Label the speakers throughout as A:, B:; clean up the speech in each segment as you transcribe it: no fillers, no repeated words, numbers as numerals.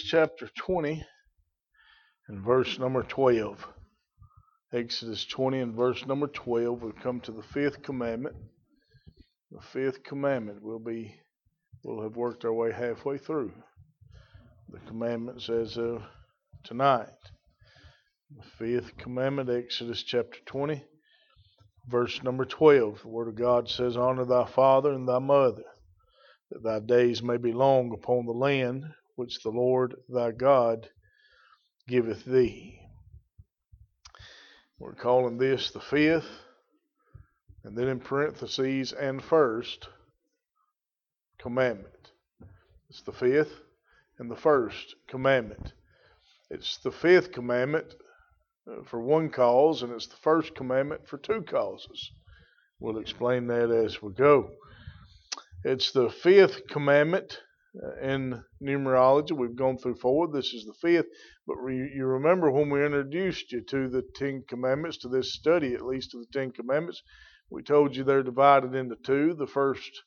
A: chapter 20 and verse number 12. Exodus 20 and verse number 12. We've come to the fifth commandment. The fifth commandment we'll have worked our way halfway through the commandments as of tonight. The fifth commandment, Exodus chapter 20, verse number 12. The Word of God says, "Honor thy father and thy mother, that thy days may be long upon the land which the Lord thy God giveth thee." We're calling this the fifth, and then in parentheses, and first commandment. It's the fifth and the first commandment. It's the fifth commandment for one cause, and it's the first commandment for two causes. We'll explain that as we go. It's the fifth commandment in numerology. We've gone through four. This is the fifth. But you remember when we introduced you to the Ten Commandments, to this study at least of the Ten Commandments, we told you they're divided into two. The first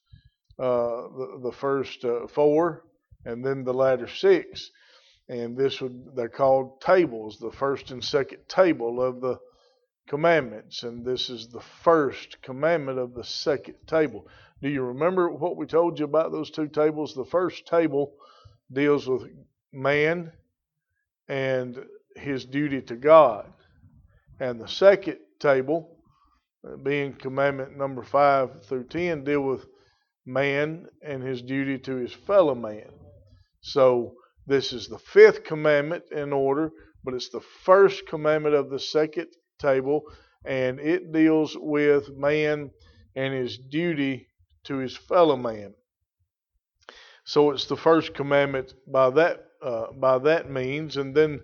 A: four, and then the latter six. And they're called tables, the first and second table of the commandments. And this is the first commandment of the second table. Do you remember what we told you about those two tables? The first table deals with man and his duty to God. And the second table, being commandment number 5 through 10, deal with man and his duty to his fellow man. So this is the fifth commandment in order, but it's the first commandment of the second table, and it deals with man and his duty to his fellow man. So it's the first commandment by that means. And then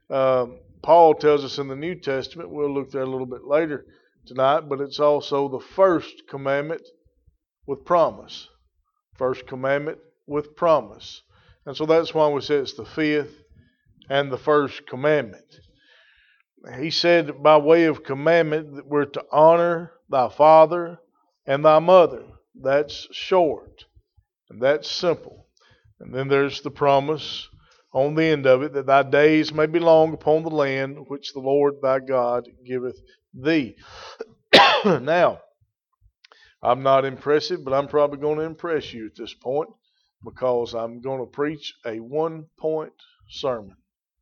A: Paul tells us in the New Testament, we'll look there a little bit later tonight, but it's also the first commandment with promise. First commandment with promise. And so that's why we say it's the fifth and the first commandment. He said by way of commandment that we're to honor thy father and thy mother. That's short and that's simple. And then there's the promise on the end of it, that thy days may be long upon the land which the Lord thy God giveth thee. Now, I'm not impressive, but I'm probably going to impress you at this point, because I'm going to preach a one-point sermon.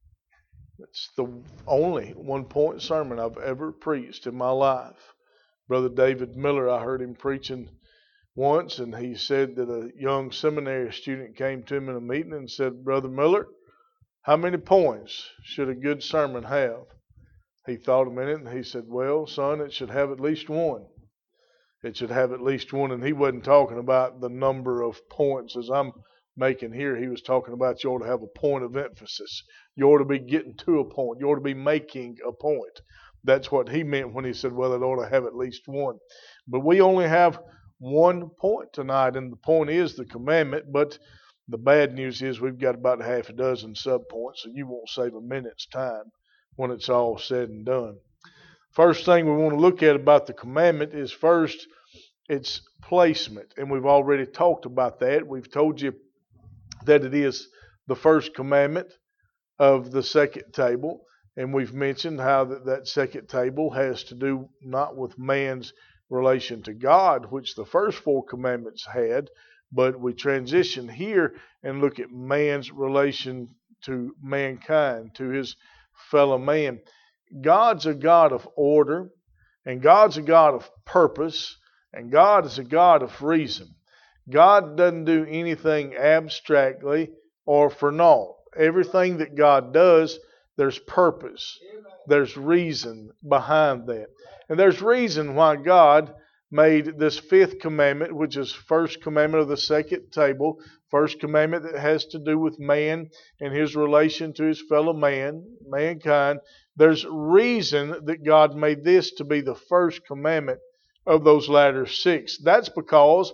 A: It's the only one-point sermon I've ever preached in my life. Brother David Miller, I heard him preaching once, and he said that a young seminary student came to him in a meeting and said, "Brother Miller, how many points should a good sermon have?" He thought a minute, and he said, "Well, son, it should have at least one. It should have at least one." And he wasn't talking about the number of points as I'm making here. He was talking about you ought to have a point of emphasis. You ought to be getting to a point. You ought to be making a point. That's what he meant when he said, well, it ought to have at least one. But we only have one point tonight, and the point is the commandment. But the bad news is we've got about half a dozen subpoints, so you won't save a minute's time when it's all said and done. First thing we want to look at about the commandment is first its placement. And we've already talked about that. We've told you that it is the first commandment of the second table. And we've mentioned how that second table has to do not with man's relation to God, which the first four commandments had, but we transition here and look at man's relation to mankind, to his fellow man. God's a God of order, and God's a God of purpose, and God is a God of reason. God doesn't do anything abstractly or for naught. Everything that God does, there's purpose. There's reason behind that. And there's reason why God made this fifth commandment, which is first commandment of the second table, first commandment that has to do with man and his relation to his fellow man, mankind. There's reason that God made this to be the first commandment of those latter six. That's because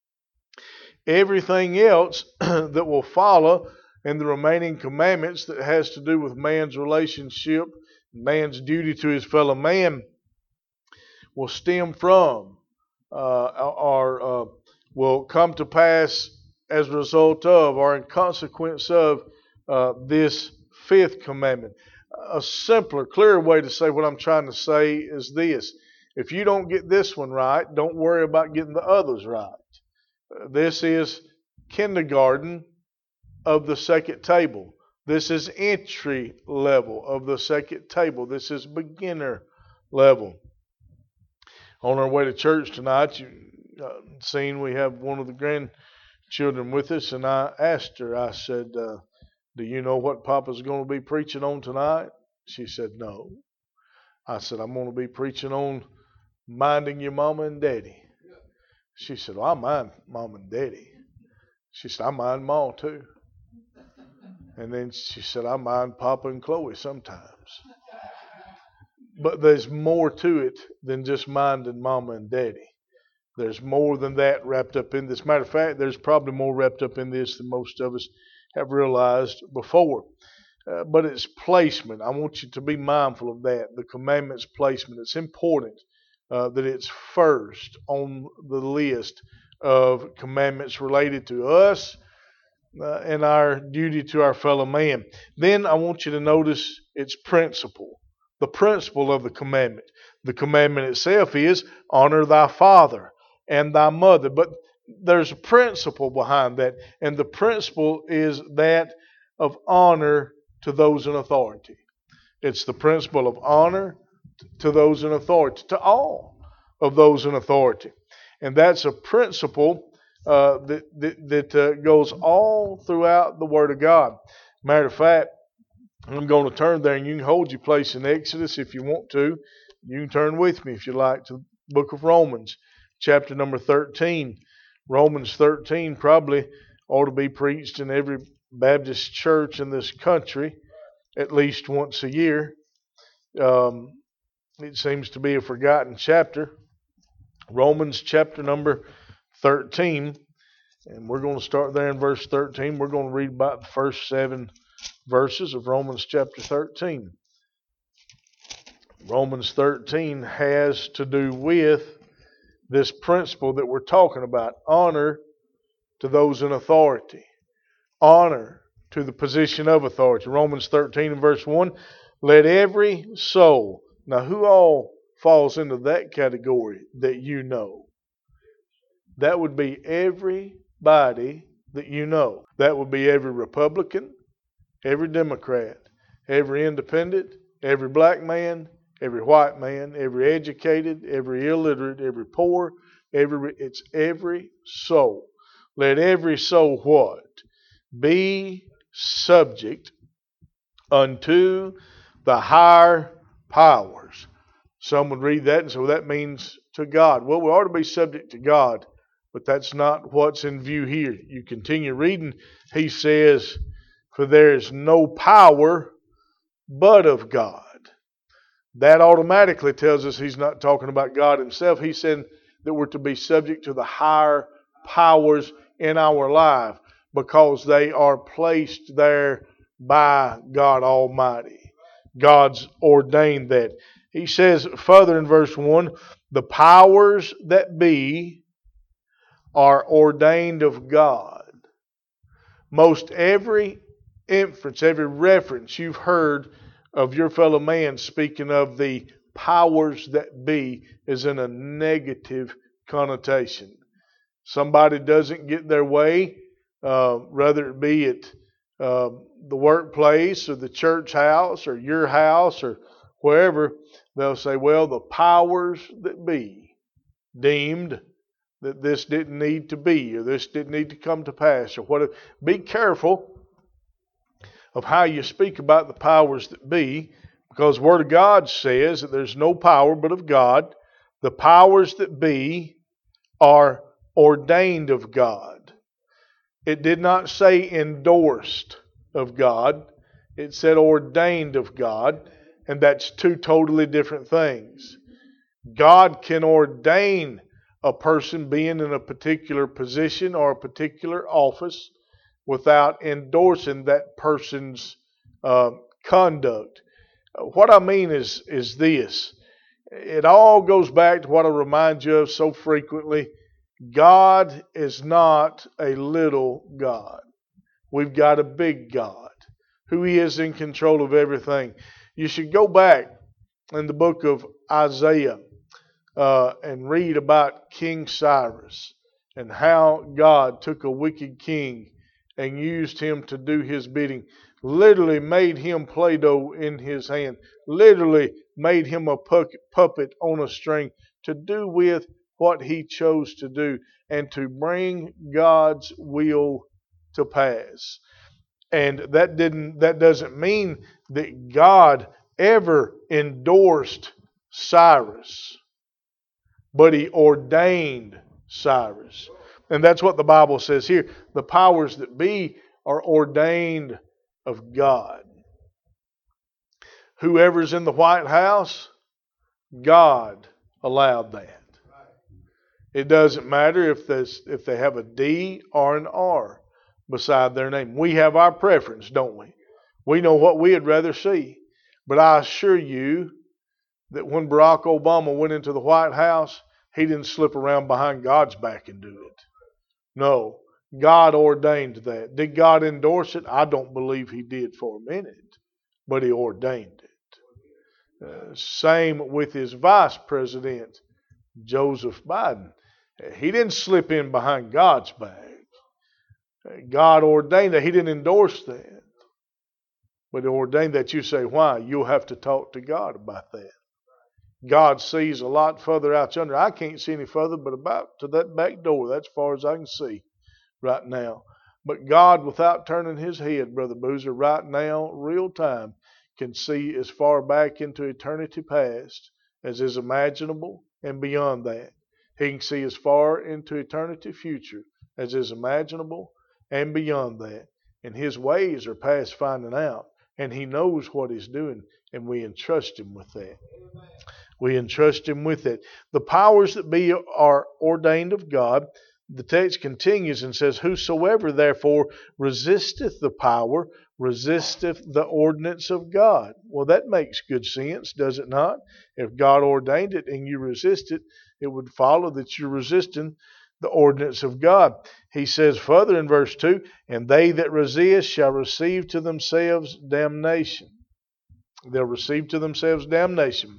A: everything else that will follow in the remaining commandments that has to do with man's relationship, man's duty to his fellow man, will stem from or will come to pass as a result of or in consequence of this fifth commandment. A simpler, clearer way to say what I'm trying to say is this. If you don't get this one right, don't worry about getting the others right. This is kindergarten of the second table. This is entry level of the second table. This is beginner level. On our way to church tonight, you seen we have one of the grandchildren with us, and I asked her, I said, do you know what Papa's going to be preaching on tonight? She said, no. I said, I'm going to be preaching on minding your mama and daddy. She said, well, I mind mom and daddy. She said, I mind Ma too. And then she said, I mind Papa and Chloe sometimes. But there's more to it than just minding mama and daddy. There's more than that wrapped up in this. Matter of fact, there's probably more wrapped up in this than most of us have realized before. But it's placement. I want you to be mindful of that. The commandment's placement. It's important that it's first on the list of commandments related to us and our duty to our fellow man. Then I want you to notice its principle. The principle of the commandment. The commandment itself is honor thy father and thy mother. But there's a principle behind that. And the principle is that of honor to those in authority. It's the principle of honor to those in authority, to all of those in authority. And that's a principle that goes all throughout the Word of God. Matter of fact, I'm going to turn there, and you can hold your place in Exodus if you want to. You can turn with me if you like to the book of Romans, chapter number 13. Romans 13 probably ought to be preached in every Baptist church in this country at least once a year. It seems to be a forgotten chapter. Romans chapter number 13. And we're going to start there in verse 13. We're going to read about the first 7 verses of Romans chapter 13. Romans 13 has to do with this principle that we're talking about. Honor to those in authority. Honor to the position of authority. Romans 13 and verse 1. Let every soul. Now who all falls into that category that you know? That would be everybody that you know. That would be every Republican, every Democrat, every independent, every black man, every white man, every educated, every illiterate, every poor, it's every soul. Let every soul what? Be subject unto the higher powers. Some would read that and say, well, that means to God. Well, we ought to be subject to God, but that's not what's in view here. You continue reading, he says, for there is no power but of God. That automatically tells us he's not talking about God himself. He said that we're to be subject to the higher powers in our life because they are placed there by God Almighty. God's ordained that. He says further in verse 1, the powers that be are ordained of God. Most every inference, every reference you've heard of your fellow man speaking of the powers that be is in a negative connotation. Somebody doesn't get their way, whether it be at the workplace or the church house or your house or wherever, they'll say, well, the powers that be deemed that this didn't need to be or this didn't need to come to pass or whatever. Be careful of how you speak about the powers that be, because the Word of God says that there's no power but of God. The powers that be are ordained of God. It did not say endorsed of God. It said ordained of God, and that's two totally different things. God can ordain a person being in a particular position or a particular office without endorsing that person's conduct. What I mean is this. It all goes back to what I remind you of so frequently. God is not a little God. We've got a big God. who He is in control of everything. You should go back in the book of Isaiah and read about King Cyrus and how God took a wicked king and used him to do His bidding. Literally made him Play-Doh in his hand. Literally made him a puppet on a string to do with what he chose to do and to bring God's will to pass. And that doesn't mean that God ever endorsed Cyrus, but He ordained Cyrus. And that's what the Bible says here. The powers that be are ordained of God. Whoever's in the White House, God allowed that. It doesn't matter if they have a D or an R beside their name. We have our preference, don't we? We know what we'd rather see. But I assure you that when Barack Obama went into the White House, he didn't slip around behind God's back and do it. No, God ordained that. Did God endorse it? I don't believe He did for a minute, but He ordained it. Same with His vice president, Joseph Biden. He didn't slip in behind God's back. God ordained that. He didn't endorse that. But He ordained that. You say, why? You'll have to talk to God about that. God sees a lot further out yonder. I can't see any further but about to that back door. That's as far as I can see right now. But God, without turning His head, Brother Boozer, right now, real time, can see as far back into eternity past as is imaginable and beyond that. He can see as far into eternity future as is imaginable and beyond that. And His ways are past finding out. And He knows what He's doing. And we entrust Him with that. We entrust Him with it. The powers that be are ordained of God. The text continues and says, whosoever therefore resisteth the power, resisteth the ordinance of God. Well, that makes good sense, does it not? If God ordained it and you resist it, it would follow that you're resisting the ordinance of God. He says further in verse 2, and they that resist shall receive to themselves damnation. They'll receive to themselves damnation.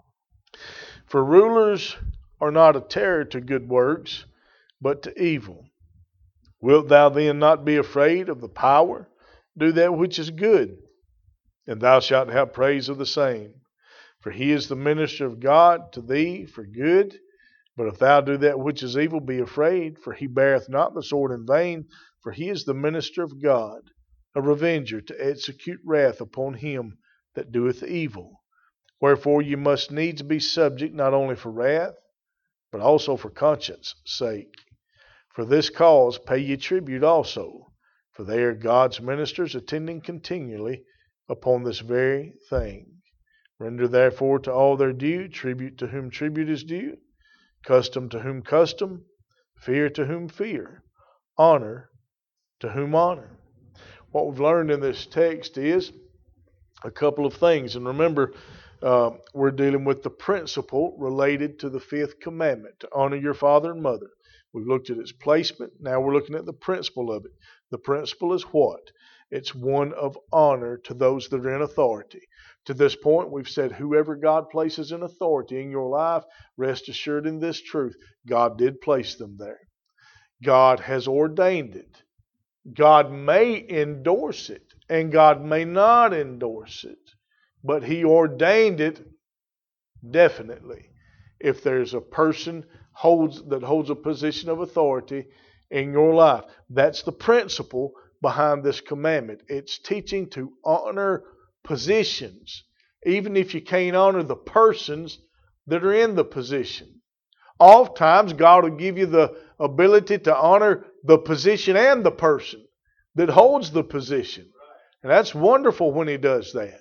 A: For rulers are not a terror to good works, but to evil. Wilt thou then not be afraid of the power? Do that which is good, and thou shalt have praise of the same. For He is the minister of God to thee for good. But if thou do that which is evil, be afraid, for He beareth not the sword in vain, for He is the minister of God, a revenger to execute wrath upon him that doeth evil. Wherefore you must needs be subject, not only for wrath, but also for conscience' sake. For this cause pay ye tribute also, for they are God's ministers, attending continually upon this very thing. Render therefore to all their due, tribute to whom tribute is due, custom to whom custom, fear to whom fear, honor to whom honor. What we've learned in this text is a couple of things. And remember, we're dealing with the principle related to the fifth commandment, to honor your father and mother. We've looked at its placement. Now we're looking at the principle of it. The principle is what? It's one of honor to those that are in authority. To this point, we've said whoever God places in authority in your life, rest assured in this truth, God did place them there. God has ordained it. God may endorse it, and God may not endorse it. But He ordained it definitely. If there's a person that holds a position of authority in your life, that's the principle behind this commandment. It's teaching to honor positions, even if you can't honor the persons that are in the position. Oftentimes, God will give you the ability to honor the position and the person that holds the position. And that's wonderful when He does that.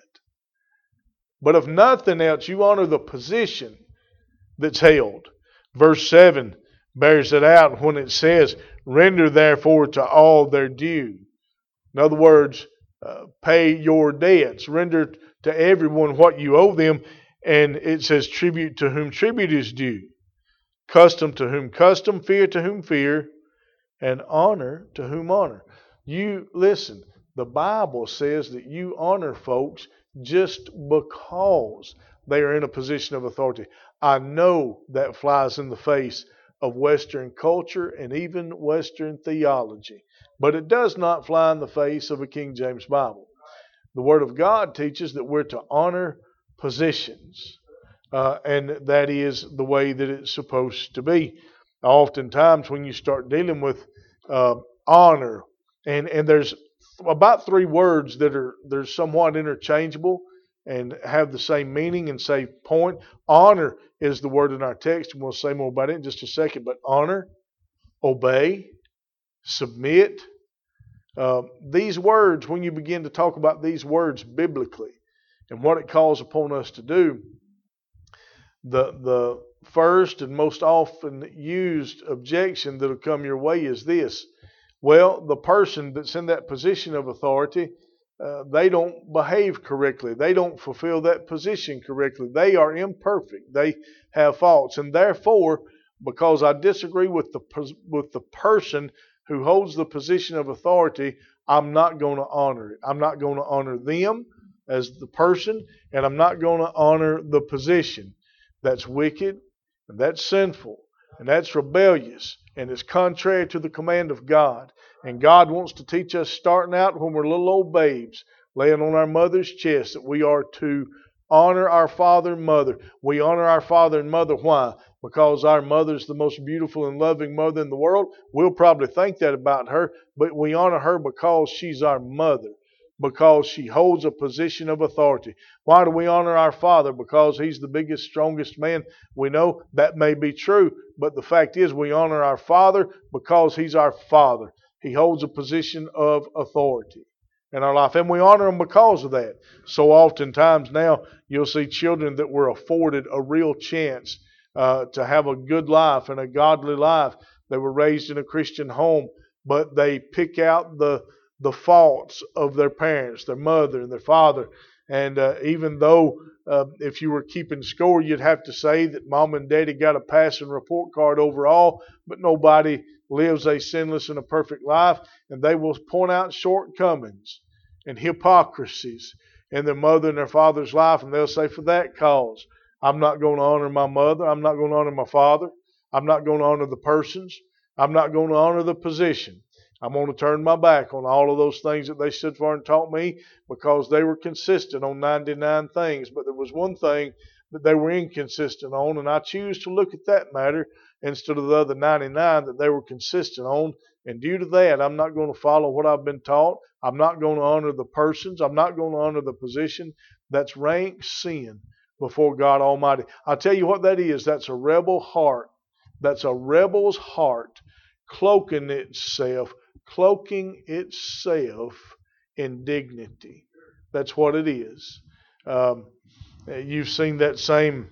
A: But if nothing else, you honor the position that's held. Verse 7 bears it out when it says, render therefore to all their due. In other words, pay your debts. Render to everyone what you owe them. And it says tribute to whom tribute is due. Custom to whom custom, fear to whom fear, and honor to whom honor. You listen, The Bible says that you honor folks just because they are in a position of authority. I know that flies in the face of Western culture and even Western theology, but it does not fly in the face of a King James Bible. The Word of God teaches that we're to honor positions, and that is the way that it's supposed to be. Oftentimes, when you start dealing with honor, and there's about three words that they're somewhat interchangeable and have the same meaning and same point. Honor is the word in our text, and we'll say more about it in just a second. But honor, obey, submit. These words, when you begin to talk about these words biblically and what it calls upon us to do, the first and most often used objection that'll come your way is this. Well, the person that's in that position of authority, they don't behave correctly. They don't fulfill that position correctly. They are imperfect. They have faults. And therefore, because I disagree with the person who holds the position of authority, I'm not going to honor it. I'm not going to honor them as the person, and I'm not going to honor the position. That's wicked, and that's sinful, and that's rebellious, and it's contrary to the command of God. And God wants to teach us starting out when we're little old babes, laying on our mother's chest, that we are to honor our father and mother. We honor our father and mother. Why? Because our mother's the most beautiful and loving mother in the world. We'll probably think that about her, but we honor her because she's our mother, because she holds a position of authority. Why do we honor our father? Because he's the biggest, strongest man we know. That may be true, but the fact is we honor our father because he's our father. He holds a position of authority in our life, and we honor him because of that. So oftentimes now you'll see children that were afforded a real chance to have a good life and a godly life. They were raised in a Christian home, but they pick out the faults of their parents, their mother and their father. And even though if you were keeping score, you'd have to say that mom and daddy got a passing report card overall, but nobody lives a sinless and a perfect life. And they will point out shortcomings and hypocrisies in their mother and their father's life. And they'll say, for that cause, I'm not going to honor my mother. I'm not going to honor my father. I'm not going to honor the persons. I'm not going to honor the position. I'm going to turn my back on all of those things that they stood for and taught me, because they were consistent on 99 things. But there was one thing that they were inconsistent on, and I choose to look at that matter instead of the other 99 that they were consistent on. And due to that, I'm not going to follow what I've been taught. I'm not going to honor the persons. I'm not going to honor the position. That's rank sin before God Almighty. I'll tell you what that is. That's a rebel heart. That's a rebel's heart cloaking itself in dignity. That's what it is. You've seen that same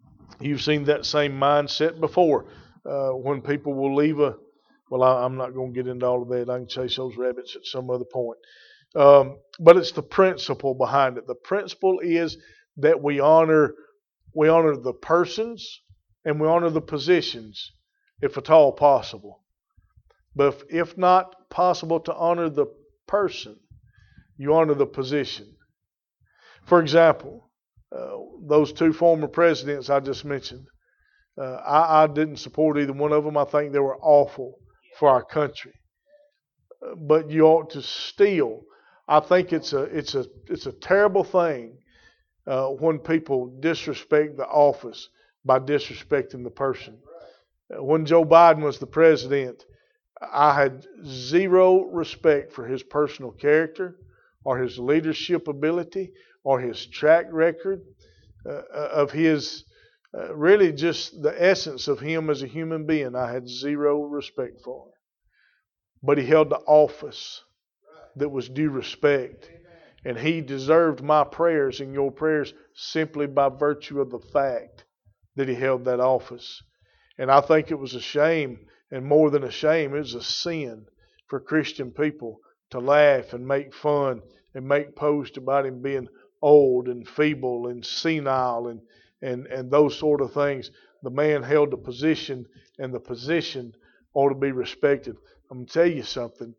A: mindset before when people will leave a. Well, I'm not going to get into all of that. I can chase those rabbits at some other point. But it's the principle behind it. The principle is that we honor the persons and we honor the positions, if at all possible. But if not possible to honor the person, you honor the position. For example, those two former presidents I just mentioned, I didn't support either one of them. I think they were awful for our country. But you ought to still. I think it's a terrible thing when people disrespect the office by disrespecting the person. When Joe Biden was the president, I had zero respect for his personal character or his leadership ability or his track record of his, really just the essence of him as a human being. I had zero respect for him. But he held the office that was due respect. And he deserved my prayers and your prayers simply by virtue of the fact that he held that office. And I think it was a shame, and more than a shame, it was a sin for Christian people to laugh and make fun and make posts about him being old and feeble and senile and those sort of things. The man held a position, and the position ought to be respected. I'm going to tell you something.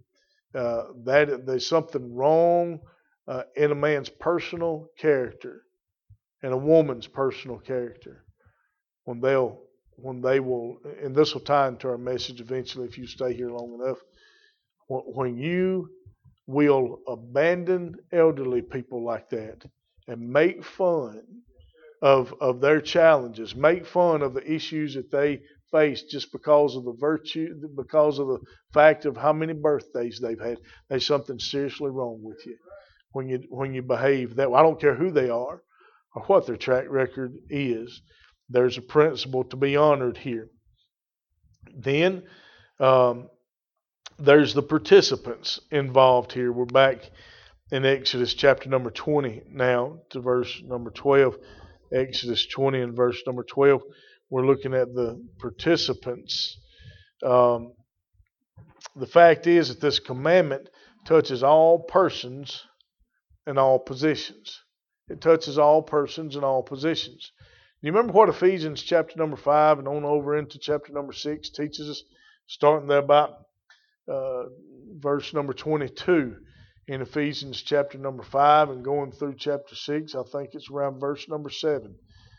A: that there's something wrong in a man's personal character and a woman's personal character when they will, and this will tie into our message eventually if you stay here long enough, when you will abandon elderly people like that and make fun of their challenges, make fun of the issues that they face just because of the virtue, because of the fact of how many birthdays they've had. There's something seriously wrong with you when you behave that way. I don't care who they are or what their track record is. There's a principle to be honored here. Then there's the participants involved here. We're back in Exodus chapter number 20 now to verse number 12. Exodus 20 and verse number 12. We're looking at the participants. The fact is that this commandment touches all persons and all positions. It touches all persons and all positions. You remember what Ephesians chapter number 5 and on over into chapter number 6 teaches us, starting there about verse number 22 in Ephesians chapter number 5 and going through chapter 6. I think it's around verse number 7.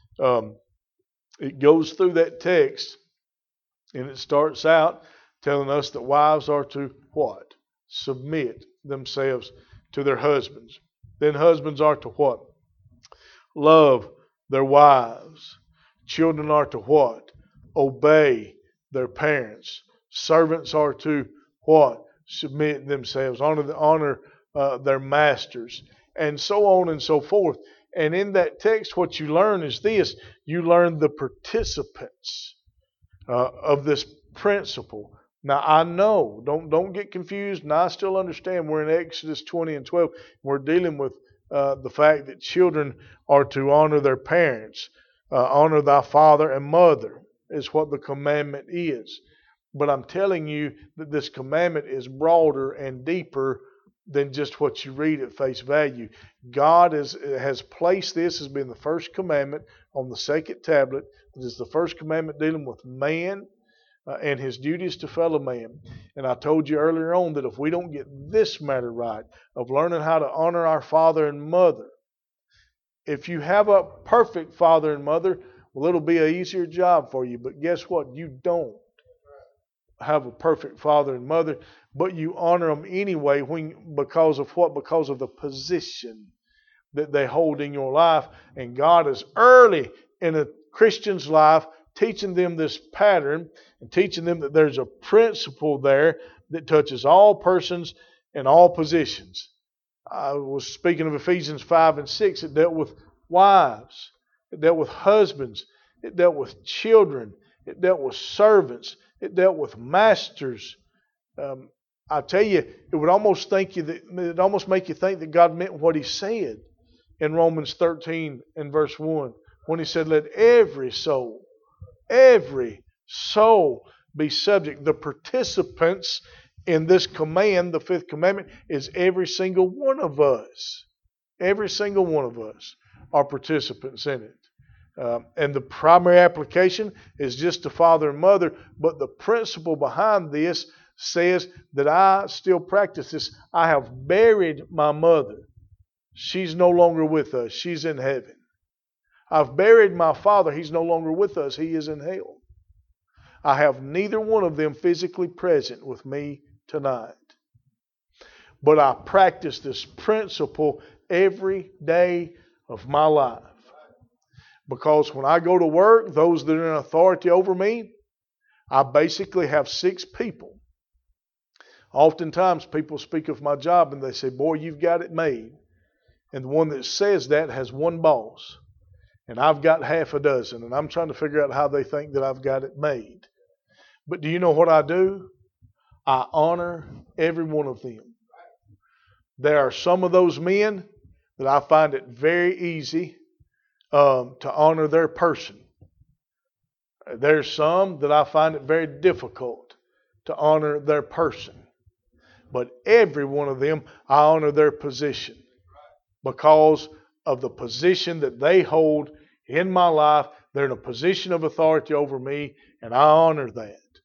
A: It goes through that text and it starts out telling us that wives are to what? Submit themselves to their husbands. Then husbands are to what? Love their wives. Children are to what? Obey their parents. Servants are to what? Submit themselves. Honor their masters. And so on and so forth. And in that text, what you learn is this. You learn the participants of this principle. Now, I know, don't get confused, and I still understand we're in Exodus 20 and 12. We're dealing with the fact that children are to honor their parents. Honor thy father and mother is what the commandment is. But I'm telling you that this commandment is broader and deeper than just what you read at face value. God has placed this as being the first commandment on the second tablet. This is the first commandment dealing with man and his duties to fellow man. And I told you earlier on that if we don't get this matter right, of learning how to honor our father and mother, if you have a perfect father and mother, well, it'll be an easier job for you. But guess what? You don't have a perfect father and mother, but you honor them anyway because of what? Because of the position that they hold in your life. And God is early in a Christian's life teaching them this pattern and teaching them that there's a principle there that touches all persons and all positions. I was speaking of Ephesians 5 and 6. It dealt with wives. It dealt with husbands. It dealt with children. It dealt with servants. It dealt with masters. I tell you, it would almost make you think that God meant what He said in Romans 13 and verse 1 when He said, "Let every soul be subject." The participants in this command, the fifth commandment, is every single one of us. Every single one of us are participants in it. And the primary application is just to father and mother, but the principle behind this says that I still practice this. I have buried my mother. She's no longer with us. She's in heaven. I've buried my father. He's no longer with us. He is in hell. I have neither one of them physically present with me tonight. But I practice this principle every day of my life. Because when I go to work, those that are in authority over me, I basically have 6 people. Oftentimes people speak of my job and they say, "Boy, you've got it made." And the one that says that has one boss. And I've got half a dozen. And I'm trying to figure out how they think that I've got it made. But do you know what I do? I honor every one of them. There are some of those men that I find it very easy to honor their person. There's some that I find it very difficult to honor their person. But every one of them, I honor their position because of the position that they hold in my life. They're in a position of authority over me, and I honor that.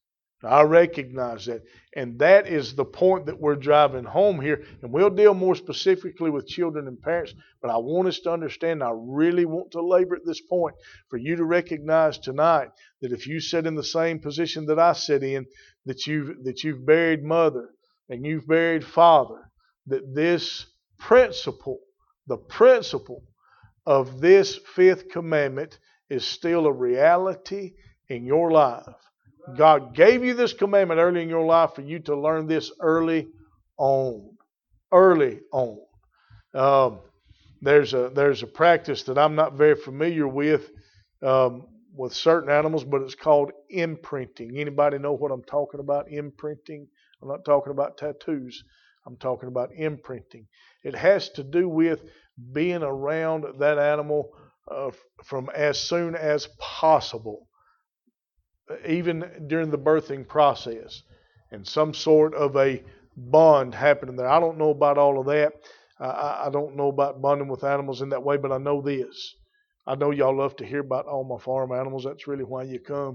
A: I recognize that. And that is the point that we're driving home here. And we'll deal more specifically with children and parents, but I want us to understand, I really want to labor at this point for you to recognize tonight that if you sit in the same position that I sit in, that you've buried mother and you've buried father, that this principle, the principle of this fifth commandment is still a reality in your life. God gave you this commandment early in your life for you to learn this early on. Early on. There's a practice that I'm not very familiar with certain animals, but it's called imprinting. Anybody know what I'm talking about? Imprinting. I'm not talking about tattoos. I'm talking about imprinting. It has to do with being around that animal from as soon as possible, even during the birthing process, and some sort of a bond happening there. I don't know about all of that. I don't know about bonding with animals in that way, but I know this. I know y'all love to hear about all my farm animals. That's really why you come.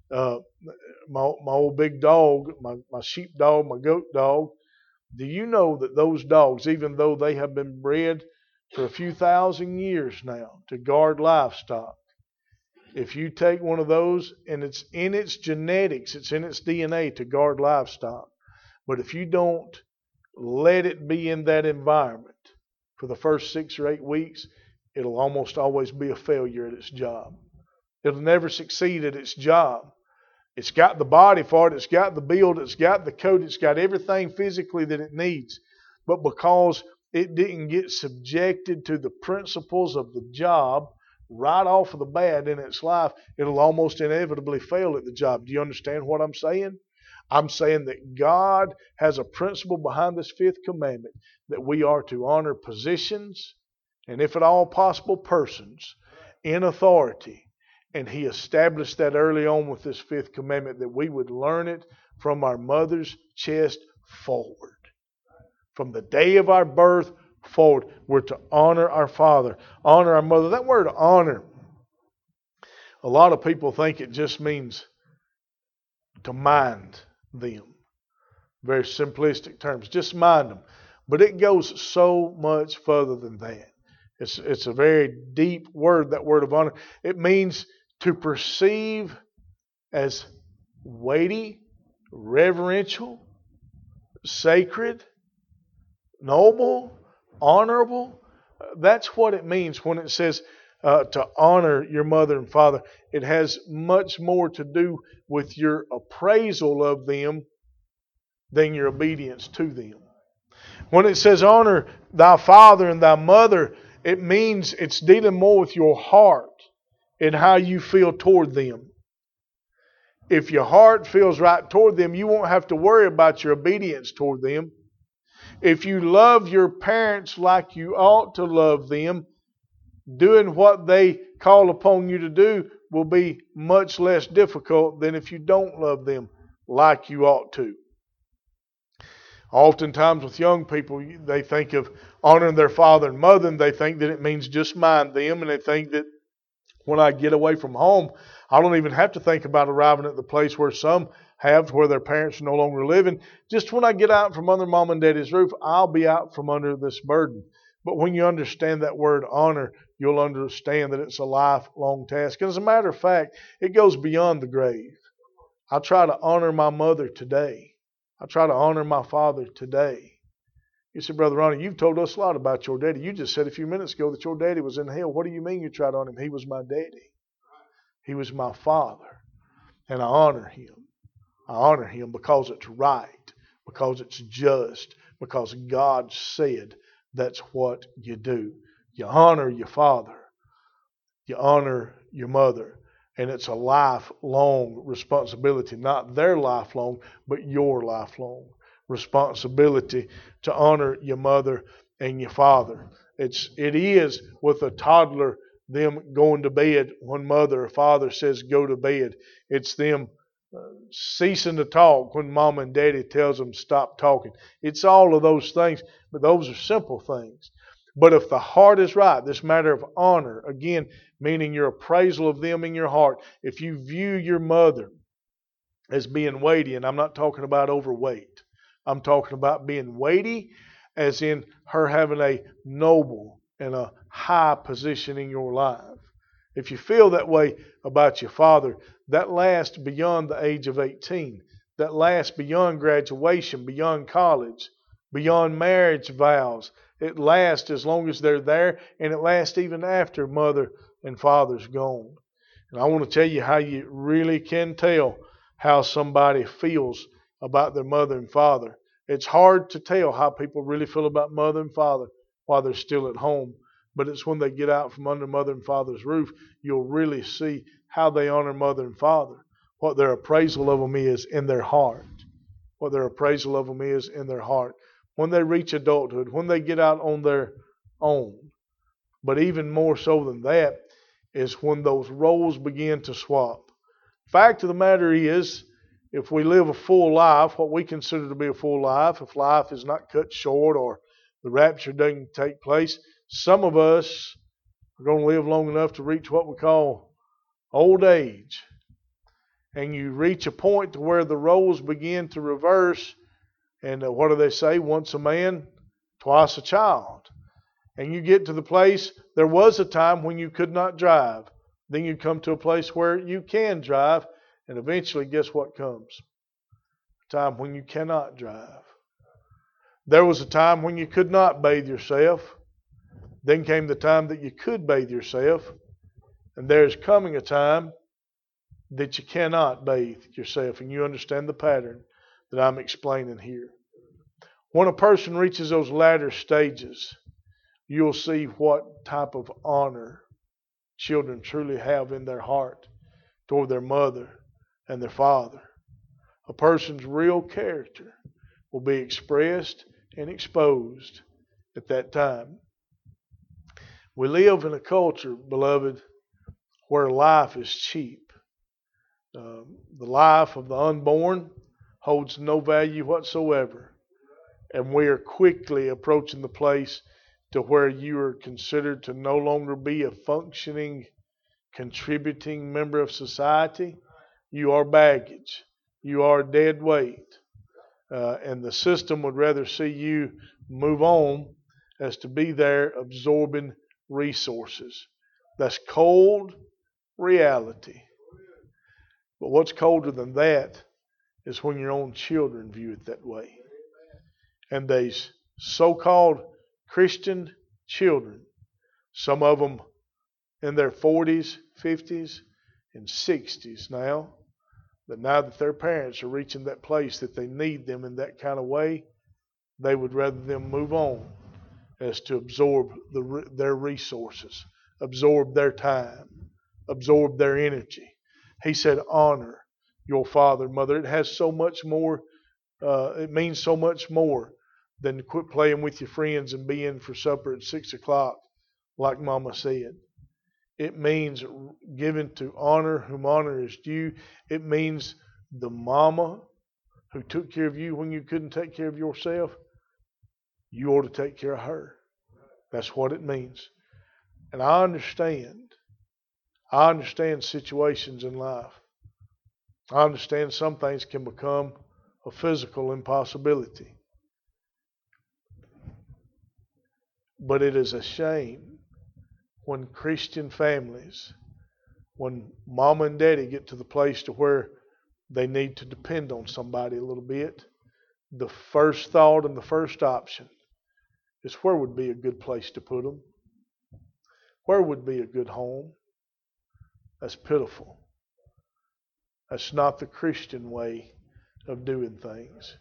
A: My old big dog, my sheep dog, my goat dog. Do you know that those dogs, even though they have been bred for a few thousand years now to guard livestock, if you take one of those and it's in its genetics, it's in its DNA to guard livestock, but if you don't let it be in that environment for the first 6 or 8 weeks, it'll almost always be a failure at its job. It'll never succeed at its job. It's got the body for it, it's got the build, it's got the coat, it's got everything physically that it needs. But because it didn't get subjected to the principles of the job right off of the bat in its life, it'll almost inevitably fail at the job. Do you understand what I'm saying? I'm saying that God has a principle behind this fifth commandment, that we are to honor positions and, if at all possible, persons in authority. And He established that early on with this fifth commandment, that we would learn it from our mother's chest forward. From the day of our birth forward, we're to honor our father, honor our mother. That word honor, a lot of people think it just means to mind them. Very simplistic terms, just mind them. But it goes so much further than that. It's a very deep word, that word of honor. It means to perceive as weighty, reverential, sacred, noble, honorable. That's what it means when it says to honor your mother and father. It has much more to do with your appraisal of them than your obedience to them. When it says honor thy father and thy mother, it means it's dealing more with your heart and how you feel toward them. If your heart feels right toward them, you won't have to worry about your obedience toward them. If you love your parents like you ought to love them, doing what they call upon you to do will be much less difficult than if you don't love them like you ought to. Oftentimes with young people, they think of honoring their father and mother, and they think that it means just mind them, and they think that when I get away from home, I don't even have to think about arriving at the place where some have, where their parents are no longer living. Just when I get out from under mom and daddy's roof, I'll be out from under this burden. But when you understand that word honor, you'll understand that it's a lifelong task. And as a matter of fact, it goes beyond the grave. I try to honor my mother today. I try to honor my father today. You say, Brother Ronnie, you've told us a lot about your daddy. You just said a few minutes ago that your daddy was in hell. What do you mean you try to honor him? He was my daddy. He was my father. And I honor him. I honor him because it's right, because it's just, because God said that's what you do. You honor your father. You honor your mother. And it's a lifelong responsibility, not their lifelong, but your lifelong responsibility to honor your mother and your father. It is with a toddler, them going to bed when mother or father says go to bed. It's them ceasing to talk when mom and daddy tells them stop talking. It's all of those things, but those are simple things. But if the heart is right, this matter of honor, again, meaning your appraisal of them in your heart, if you view your mother as being weighty, and I'm not talking about overweight. I'm talking about being weighty as in her having a noble and a high position in your life. If you feel that way about your father, that lasts beyond the age of 18. That lasts beyond graduation, beyond college, beyond marriage vows. It lasts as long as they're there, and it lasts even after mother and father's gone. And I want to tell you how you really can tell how somebody feels about their mother and father. It's hard to tell how people really feel about mother and father while they're still at home. But it's when they get out from under mother and father's roof, you'll really see how they honor mother and father, what their appraisal of them is in their heart. What their appraisal of them is in their heart. When they reach adulthood, when they get out on their own. But even more so than that is when those roles begin to swap. Fact of the matter is, if we live a full life, what we consider to be a full life, if life is not cut short or the rapture doesn't take place, some of us are going to live long enough to reach what we call old age. And you reach a point to where the roles begin to reverse. And what do they say? Once a man, twice a child. And you get to the place, there was a time when you could not drive. Then you come to a place where you can drive. And eventually, guess what comes? A time when you cannot drive. There was a time when you could not bathe yourself. Then came the time that you could bathe yourself. And there's coming a time that you cannot bathe yourself. And you understand the pattern that I'm explaining here. When a person reaches those latter stages, you'll see what type of honor children truly have in their heart toward their mother and their father. A person's real character will be expressed and exposed at that time. We live in a culture, beloved, where life is cheap. The life of the unborn holds no value whatsoever. And we are quickly approaching the place to where you are considered to no longer be a functioning, contributing member of society. You are baggage. You are dead weight. And the system would rather see you move on as to be there absorbing resources. That's cold reality. But what's colder than that is when your own children view it that way. And these so-called Christian children, some of them in their 40s, 50s, and 60s now that their parents are reaching that place that they need them in that kind of way, they would rather them move on as to absorb their resources, absorb their time, absorb their energy. He said, honor your father and mother. It has so much more, it means so much more than to quit playing with your friends and be in for supper at 6 o'clock, like Mama said. It means giving to honor whom honor is due. It means the mama who took care of you when you couldn't take care of yourself, you ought to take care of her. That's what it means. And I understand situations in life. I understand some things can become a physical impossibility. But it is a shame when Christian families, when mama and daddy get to the place to where they need to depend on somebody a little bit, the first thought and the first option is where would be a good place to put them? Where would be a good home? That's pitiful. That's not the Christian way of doing things.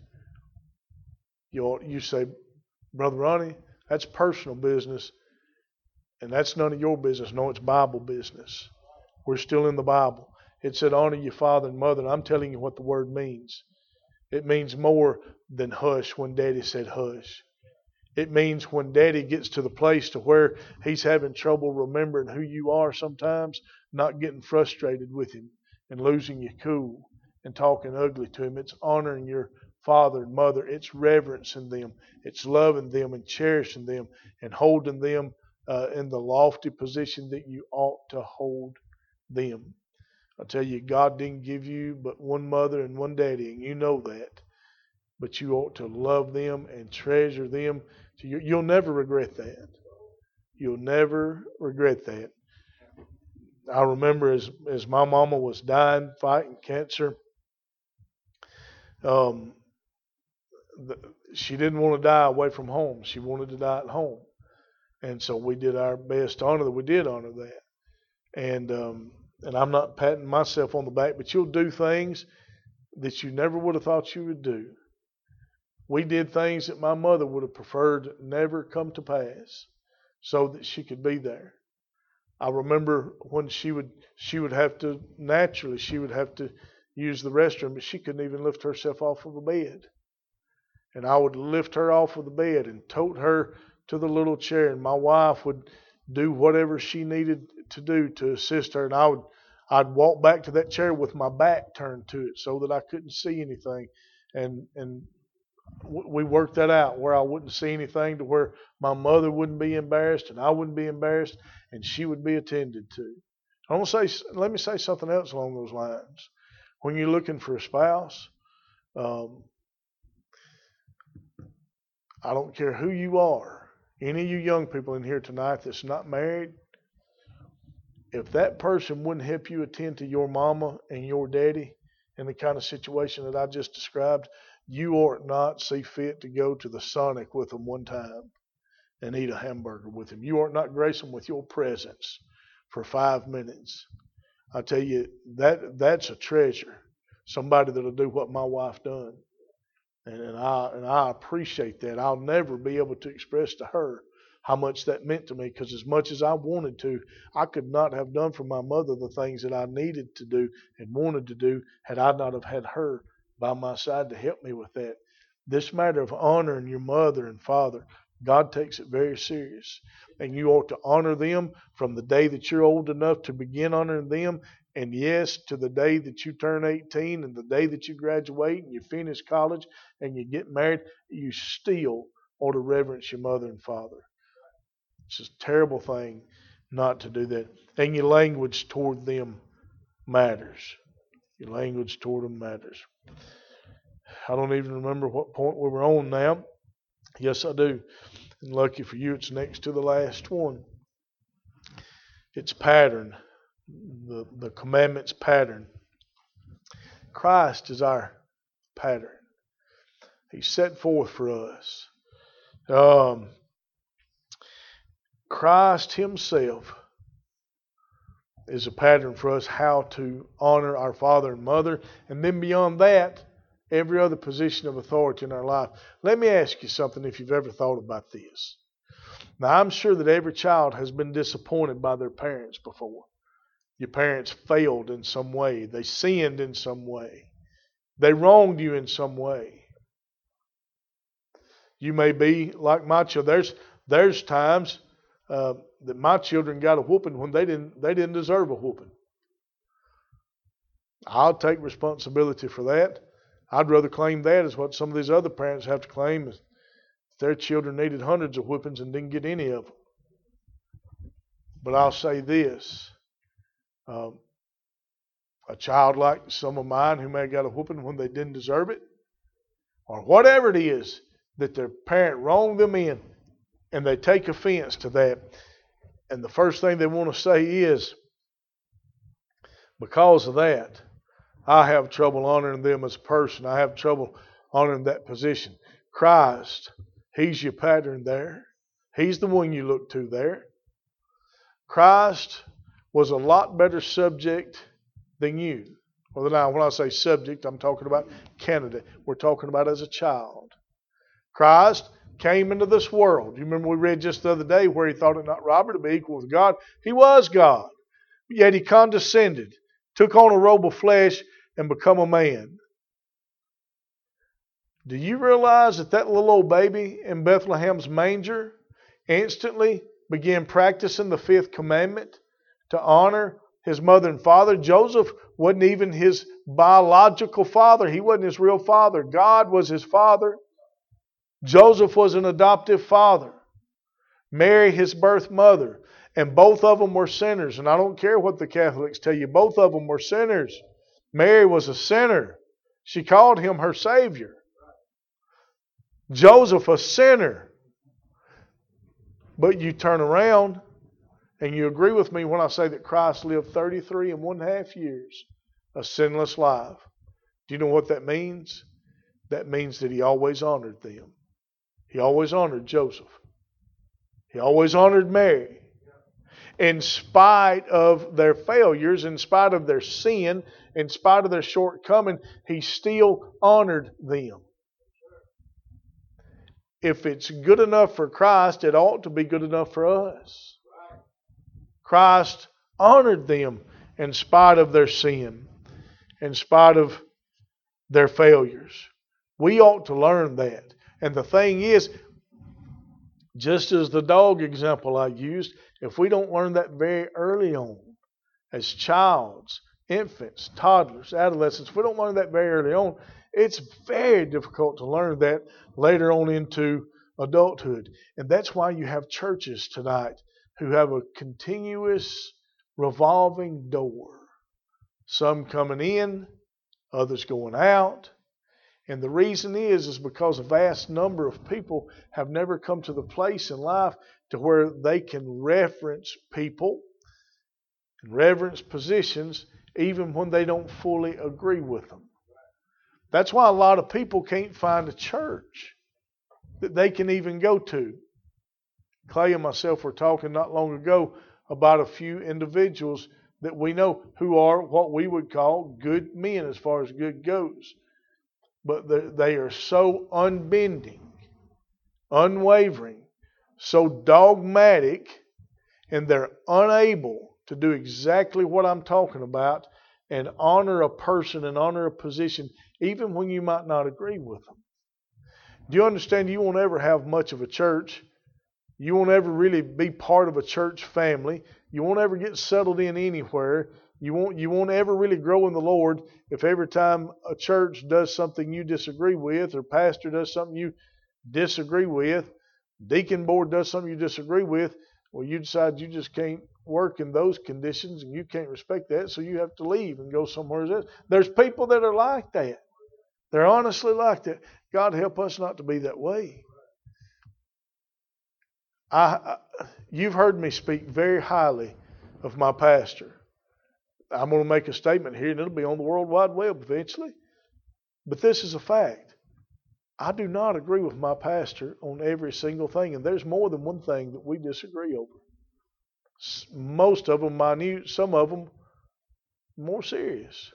A: You say, Brother Ronnie, that's personal business, and that's none of your business. No, it's Bible business. We're still in the Bible. It said, honor your father and mother. And I'm telling you what the word means. It means more than hush when Daddy said hush. It means when Daddy gets to the place to where he's having trouble remembering who you are sometimes, not getting frustrated with him and losing your cool and talking ugly to him. It's honoring your father and mother. It's reverencing them. It's loving them and cherishing them and holding them in the lofty position that you ought to hold them. I tell you, God didn't give you but one mother and one daddy, and you know that. But you ought to love them and treasure them. You'll never regret that. You'll never regret that. I remember as my mama was dying, fighting cancer, um, she didn't want to die away from home. She wanted to die at home. And so we did our best to honor that. We did honor that. And I'm not patting myself on the back, but you'll do things that you never would have thought you would do. We did things that my mother would have preferred never come to pass so that she could be there. I remember when she would have to, naturally, she would have to use the restroom, but she couldn't even lift herself off of the bed. And I would lift her off of the bed and tote her to the little chair, and my wife would do whatever she needed to do to assist her, and I'd walk back to that chair with my back turned to it so that I couldn't see anything, and we worked that out where I wouldn't see anything, to where my mother wouldn't be embarrassed and I wouldn't be embarrassed, and she would be attended to. Let me say something else along those lines. When you're looking for a spouse, I don't care who you are, any of you young people in here tonight that's not married, if that person wouldn't help you attend to your mama and your daddy in the kind of situation that I just described, you ought not see fit to go to the Sonic with them one time and eat a hamburger with them. You ought not grace them with your presence for 5 minutes. I tell you, that's a treasure. Somebody that'll do what my wife done. And I appreciate that. I'll never be able to express to her how much that meant to me, because as much as I wanted to, I could not have done for my mother the things that I needed to do and wanted to do had I not have had her by my side to help me with that. This matter of honoring your mother and father, God takes it very serious. And you ought to honor them from the day that you're old enough to begin honoring them. And yes, to the day that you turn 18 and the day that you graduate and you finish college and you get married, you still ought to reverence your mother and father. It's a terrible thing not to do that. And your language toward them matters. Your language toward them matters. I don't even remember what point we were on now. Yes, I do. And lucky for you, it's next to the last one. It's pattern. The commandments pattern. Christ is our pattern. He's set forth for us. Christ himself is a pattern for us how to honor our father and mother. And then beyond that, every other position of authority in our life. Let me ask you something, if you've ever thought about this. Now, I'm sure that every child has been disappointed by their parents before. Your parents failed in some way. They sinned in some way. They wronged you in some way. You may be like my children. There's times that my children got a whooping when they didn't deserve a whooping. I'll take responsibility for that. I'd rather claim that as what some of these other parents have to claim, is their children needed hundreds of whippings and didn't get any of them. But I'll say this. A child like some of mine who may have got a whooping when they didn't deserve it, or whatever it is that their parent wronged them in, and they take offense to that, and the first thing they want to say is, because of that, I have trouble honoring them as a person. I have trouble honoring that position. Christ, he's your pattern there. He's the one you look to there. Christ was a lot better subject than you. Well, now, when I say subject, I'm talking about candidate. We're talking about as a child. Christ came into this world. You remember we read just the other day where he thought it not robbery to be equal with God. He was God. Yet he condescended, took on a robe of flesh, and become a man. Do you realize that little old baby in Bethlehem's manger instantly began practicing the fifth commandment to honor his mother and father? Joseph wasn't even his biological father. He wasn't his real father. God was his father. Joseph was an adoptive father. Mary, his birth mother. And both of them were sinners. And I don't care what the Catholics tell you. Both of them were sinners. Mary was a sinner. She called him her Savior. Joseph a sinner. But you turn around and you agree with me when I say that Christ lived 33 and 1/2 years, a sinless life. Do you know what that means? That means that he always honored them. He always honored Joseph. He always honored Mary. In spite of their failures, in spite of their sin, in spite of their shortcoming, he still honored them. If it's good enough for Christ, it ought to be good enough for us. Christ honored them in spite of their sin, in spite of their failures. We ought to learn that. And the thing is, just as the dog example I used, if we don't learn that very early on, as childs, infants, toddlers, adolescents, if we don't learn that very early on, it's very difficult to learn that later on into adulthood. And that's why you have churches tonight who have a continuous revolving door. Some coming in, others going out. And the reason is because a vast number of people have never come to the place in life to where they can reverence people and reverence positions even when they don't fully agree with them. That's why a lot of people can't find a church that they can even go to. Clay and myself were talking not long ago about a few individuals that we know who are what we would call good men as far as good goes. But they are so unbending, unwavering, so dogmatic, and they're unable to do exactly what I'm talking about and honor a person and honor a position even when you might not agree with them. Do you understand? You won't ever have much of a church. You won't ever really be part of a church family. You won't ever get settled in anywhere. You won't ever really grow in the Lord if every time a church does something you disagree with, or pastor does something you disagree with, deacon board does something you disagree with, well, you decide you just can't work in those conditions and you can't respect that, so you have to leave and go somewhere else. There's people that are like that. They're honestly like that. God help us not to be that way. You've heard me speak very highly of my pastor. I'm going to make a statement here, and it'll be on the World Wide Web eventually. But this is a fact. I do not agree with my pastor on every single thing, and there's more than one thing that we disagree over. Most of them minute, some of them more serious.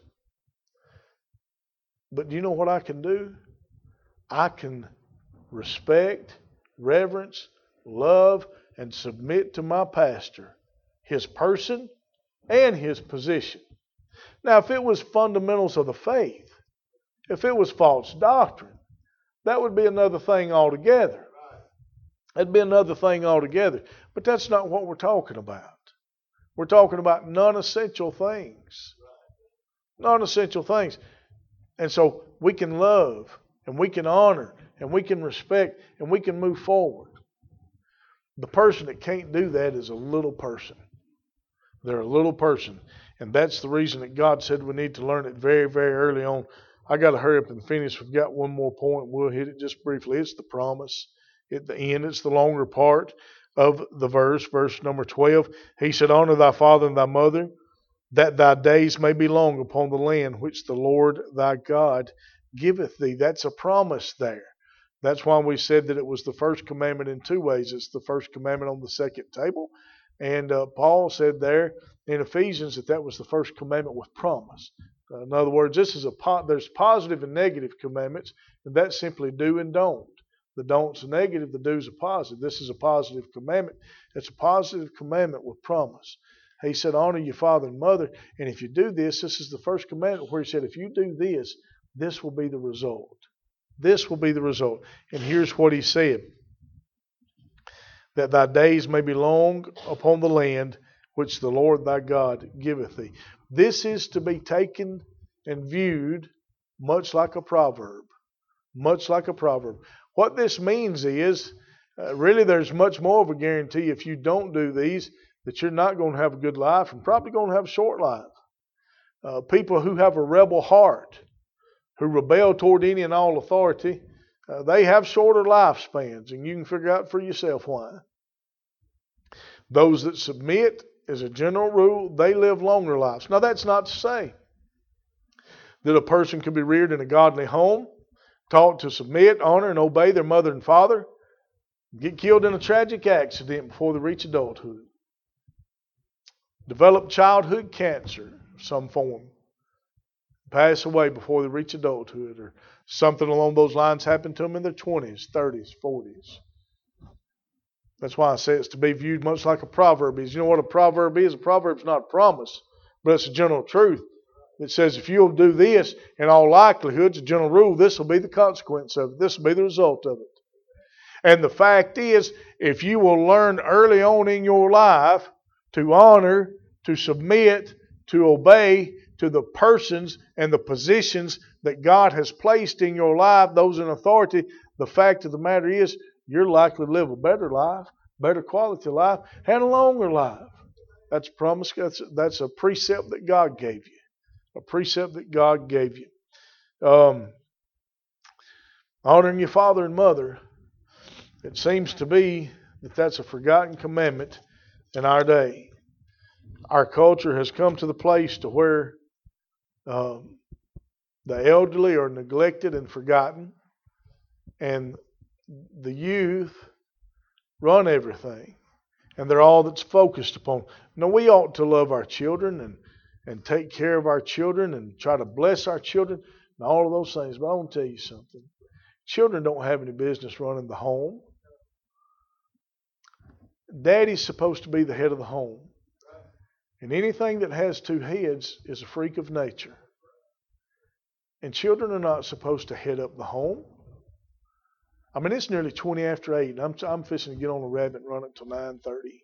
A: But do you know what I can do? I can respect, reverence, love, and submit to my pastor, his person, and his position. Now, if it was fundamentals of the faith, if it was false doctrine, that would be another thing altogether. That'd be another thing altogether. But that's not what we're talking about. We're talking about non-essential things. Non-essential things. And so we can love, and we can honor, and we can respect, and we can move forward. The person that can't do that is a little person. They're a little person. And that's the reason that God said we need to learn it very, very early on. I got to hurry up and finish. We've got one more point. We'll hit it just briefly. It's the promise. At the end, it's the longer part of the verse number 12. He said, honor thy father and thy mother, that thy days may be long upon the land which the Lord thy God giveth thee. That's a promise there. That's why we said that it was the first commandment in two ways. It's the first commandment on the second table. And Paul said there in Ephesians that was the first commandment with promise. In other words, there's positive and negative commandments, and that's simply do and don't. The don't's a negative, the do's a positive. This is a positive commandment. It's a positive commandment with promise. He said, honor your father and mother, and if you do this, this is the first commandment where he said, if you do this, this will be the result. This will be the result. And here's what he said. That thy days may be long upon the land which the Lord thy God giveth thee. This is to be taken and viewed much like a proverb. Much like a proverb. What this means is, really there's much more of a guarantee if you don't do these that you're not going to have a good life and probably going to have a short life. People who have a rebel heart, who rebel toward any and all authority, they have shorter lifespans, and you can figure out for yourself why. Those that submit, as a general rule, they live longer lives. Now, that's not to say that a person can be reared in a godly home, taught to submit, honor, and obey their mother and father, get killed in a tragic accident before they reach adulthood, develop childhood cancer of some form, pass away before they reach adulthood, or something along those lines happen to them in their 20s, 30s, 40s. That's why I say it's to be viewed much like a proverb is. You know what a proverb is? A proverb's not a promise, but it's a general truth. It says if you'll do this, in all likelihood, it's a general rule, this will be the consequence of it. This will be the result of it. And the fact is, if you will learn early on in your life to honor, to submit, to obey to the persons and the positions that God has placed in your life, those in authority, the fact of the matter is, you're likely to live a better life, better quality life, and a longer life. That's a promise. That's a precept that God gave you. A precept that God gave you. Honoring your father and mother, it seems to be that that's a forgotten commandment in our day. Our culture has come to the place to where the elderly are neglected and forgotten, and the youth run everything, and they're all that's focused upon. Now, we ought to love our children and take care of our children and try to bless our children and all of those things, but I want to tell you something. Children don't have any business running the home. Daddy's supposed to be the head of the home. And anything that has two heads is a freak of nature. And children are not supposed to head up the home. I mean, it's nearly 20 after 8, and I'm fixing to get on a rabbit and run it till 9:30.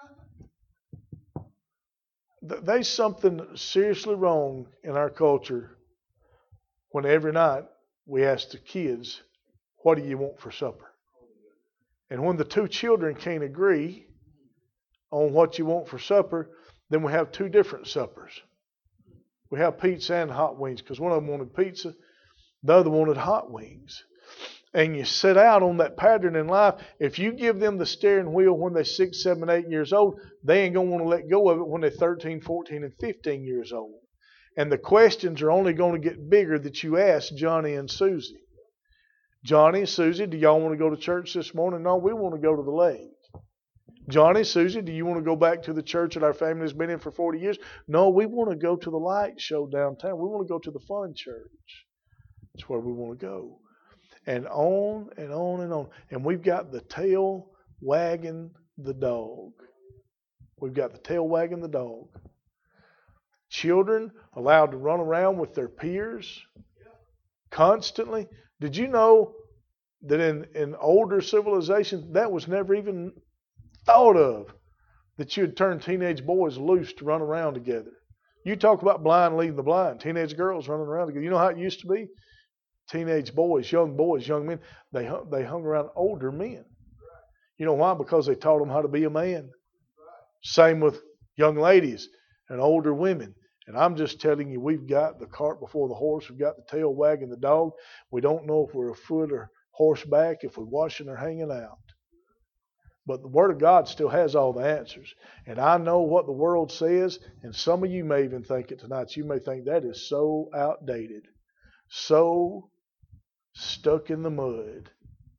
A: There's something seriously wrong in our culture when every night we ask the kids, what do you want for supper? And when the two children can't agree on what you want for supper, then we have two different suppers. We have pizza and hot wings, because one of them wanted pizza, the other wanted hot wings. And you set out on that pattern in life. If you give them the steering wheel when they're 6, 7, 8 years old, they ain't going to want to let go of it when they're 13, 14, and 15 years old. And the questions are only going to get bigger that you ask Johnny and Susie. Johnny and Susie, do y'all want to go to church this morning? No, we want to go to the lake. Johnny, Susie, do you want to go back to the church that our family has been in for 40 years? No, we want to go to the light show downtown. We want to go to the fun church. That's where we want to go. And on and on and on. And we've got the tail wagging the dog. We've got the tail wagging the dog. Children allowed to run around with their peers constantly. Did you know that in older civilizations, that was never even thought of, that you'd turn teenage boys loose to run around together? You talk about blind leading the blind. Teenage girls running around together. You know how it used to be? Teenage boys, young men, they hung around older men. You know why? Because they taught them how to be a man. Same with young ladies and older women. And I'm just telling you, we've got the cart before the horse. We've got the tail wagging the dog. We don't know if we're afoot or horseback, if we're washing or hanging out. But the Word of God still has all the answers. And I know what the world says, and some of you may even think it tonight. You may think that is so outdated, so stuck in the mud,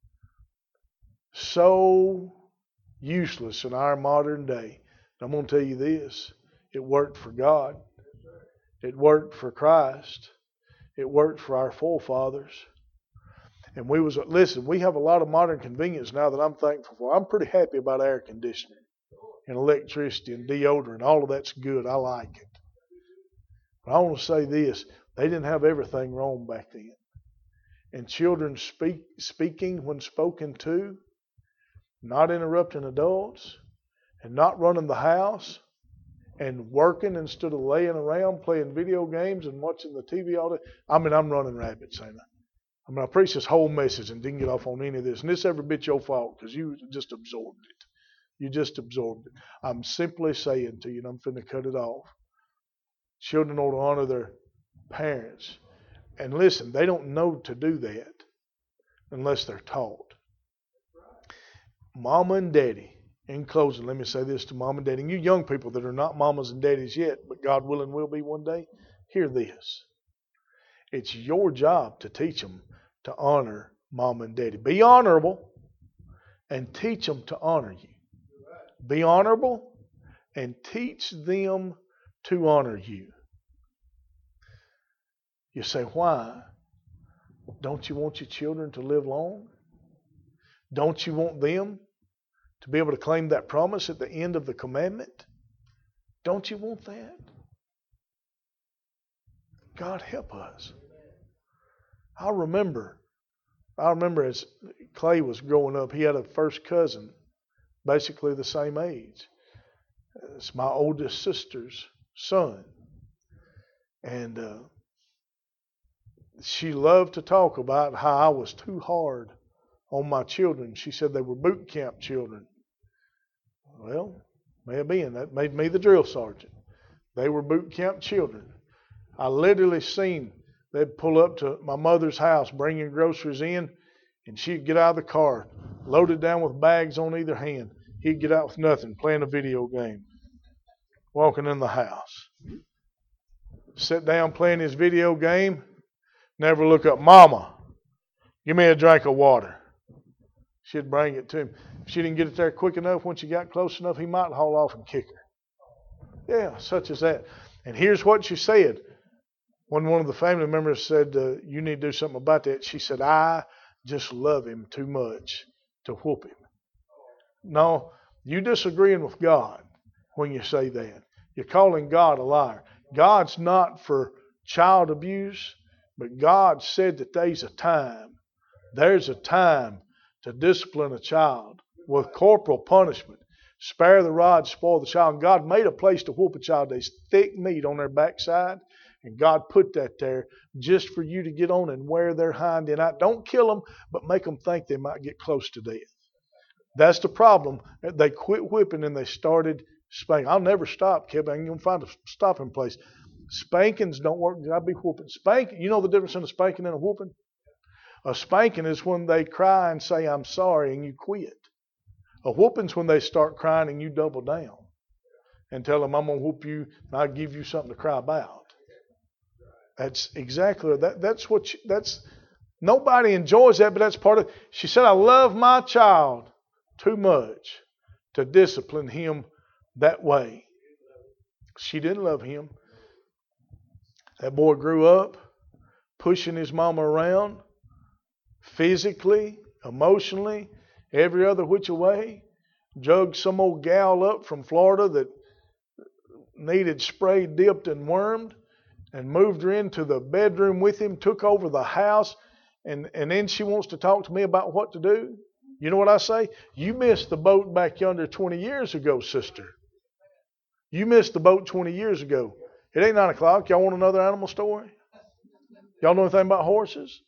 A: so useless in our modern day. And I'm going to tell you this, it worked for God. It worked for Christ. It worked for our forefathers. And we have a lot of modern convenience now that I'm thankful for. I'm pretty happy about air conditioning and electricity and deodorant. All of that's good. I like it. But I want to say this, they didn't have everything wrong back then. And children speaking when spoken to, not interrupting adults, and not running the house, and working instead of laying around playing video games and watching the TV all day. I mean, I'm running rabbits, ain't I? I preach this whole message and didn't get off on any of this. And it's every bit your fault because you just absorbed it. You just absorbed it. I'm simply saying to you, and I'm finna cut it off. Children ought to honor their parents. And listen, they don't know to do that unless they're taught. Mama and daddy, in closing, let me say this to mom and daddy. And you young people that are not mamas and daddies yet, but God willing will be one day, hear this. It's your job to teach them to honor mom and daddy. Be honorable and teach them to honor you. Be honorable and teach them to honor you. You say, why? Don't you want your children to live long? Don't you want them to be able to claim that promise at the end of the commandment? Don't you want that? God help us. I remember as Clay was growing up, he had a first cousin, basically the same age. It's my oldest sister's son. And she loved to talk about how I was too hard on my children. She said they were boot camp children. Well, may have been. That made me the drill sergeant. They were boot camp children. I literally seen they'd pull up to my mother's house bringing groceries in, and she'd get out of the car, loaded down with bags on either hand. He'd get out with nothing, playing a video game, walking in the house. Sit down playing his video game, never look up. Mama, give me a drink of water. She'd bring it to him. If she didn't get it there quick enough, when she got close enough, he might haul off and kick her. Yeah, such as that. And here's what she said. When one of the family members said, you need to do something about that, she said, I just love him too much to whoop him. No, you're disagreeing with God when you say that. You're calling God a liar. God's not for child abuse, but God said that there's a time to discipline a child with corporal punishment. Spare the rod, spoil the child. And God made a place to whoop a child. There's thick meat on their backside. And God put that there just for you to get on and wear their hind end out. Don't kill them, but make them think they might get close to death. That's the problem. They quit whipping and they started spanking. I'll never stop, Kip. I'm going to find a stopping place. Spankings don't work. I'll be whooping. Spanking. You know the difference in a spanking and a whooping? A spanking is when they cry and say, I'm sorry, and you quit. A whooping's when they start crying and you double down and tell them, I'm going to whoop you and I'll give you something to cry about. That's exactly that. That's nobody enjoys that, but that's part of. She said, I love my child too much to discipline him that way. She didn't love him. That boy grew up pushing his mama around physically, emotionally, every other which way. Drugged some old gal up from Florida that needed sprayed, dipped, and wormed, and moved her into the bedroom with him, took over the house, and then she wants to talk to me about what to do. You know what I say? You missed the boat back yonder 20 years ago, sister. You missed the boat 20 years ago. It ain't 9 o'clock. Y'all want another animal story? Y'all know anything about horses?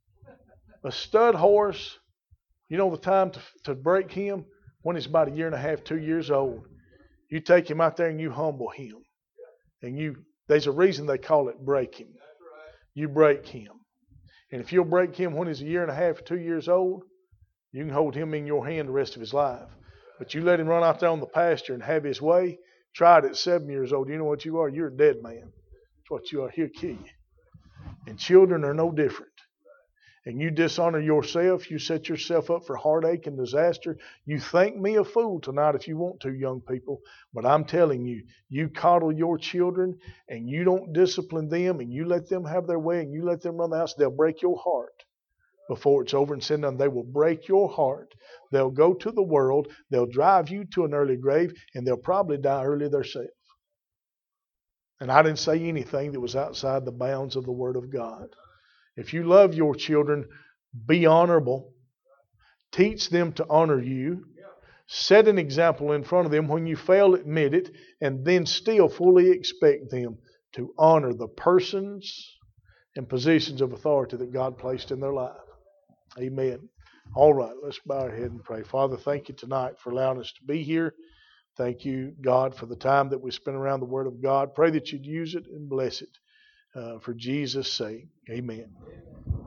A: A stud horse, you know the time to break him? When he's about 1.5 years, 2 years old. You take him out there and you humble him. And there's a reason they call it breaking. You break him. And if you'll break him when he's 1.5 years, 2 years old, you can hold him in your hand the rest of his life. But you let him run out there on the pasture and have his way, try it at 7 years old. You know what you are? You're a dead man. That's what you are. He'll kill you. And children are no different. And you dishonor yourself, you set yourself up for heartache and disaster. You think me a fool tonight if you want to, young people. But I'm telling you, you coddle your children and you don't discipline them and you let them have their way and you let them run the house, they'll break your heart before it's over and said done. They will break your heart. They'll go to the world. They'll drive you to an early grave and they'll probably die early themselves. And I didn't say anything that was outside the bounds of the Word of God. If you love your children, be honorable. Teach them to honor you. Set an example in front of them. When you fail, admit it. And then still fully expect them to honor the persons and positions of authority that God placed in their life. Amen. All right, let's bow our head and pray. Father, thank you tonight for allowing us to be here. Thank you, God, for the time that we spent around the Word of God. Pray that you'd use it and bless it for Jesus' sake. Amen.